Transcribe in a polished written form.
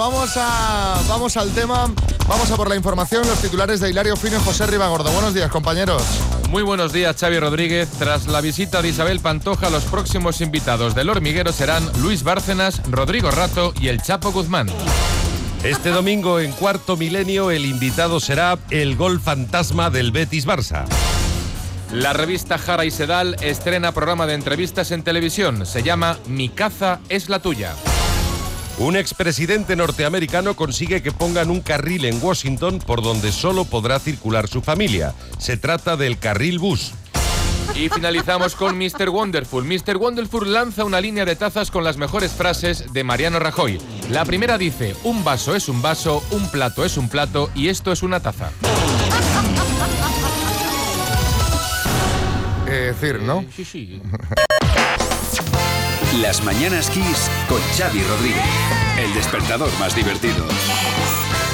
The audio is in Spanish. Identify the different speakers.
Speaker 1: vamos al tema. Vamos a por la información, los titulares de Hilario Fino y José Ribagordo. Buenos días, compañeros.
Speaker 2: Muy buenos días, Xavi Rodríguez. Tras la visita de Isabel Pantoja, los próximos invitados del Hormiguero serán Luis Bárcenas, Rodrigo Rato y el Chapo Guzmán.
Speaker 3: Este domingo, en Cuarto Milenio, el invitado será el gol fantasma del Betis Barça.
Speaker 2: La revista Jara y Sedal estrena programa de entrevistas en televisión. Se llama Mi caza es la tuya.
Speaker 3: Un expresidente norteamericano consigue que pongan un carril en Washington por donde solo podrá circular su familia. Se trata del carril bus.
Speaker 2: Y finalizamos con Mr. Wonderful. Mr. Wonderful lanza una línea de tazas con las mejores frases de Mariano Rajoy. La primera dice: un vaso es un vaso, un plato es un plato y esto es una taza.
Speaker 1: Decir, ¿no?
Speaker 2: Sí.
Speaker 4: Las Mañanas Kiss con Xavi Rodríguez. El despertador más divertido.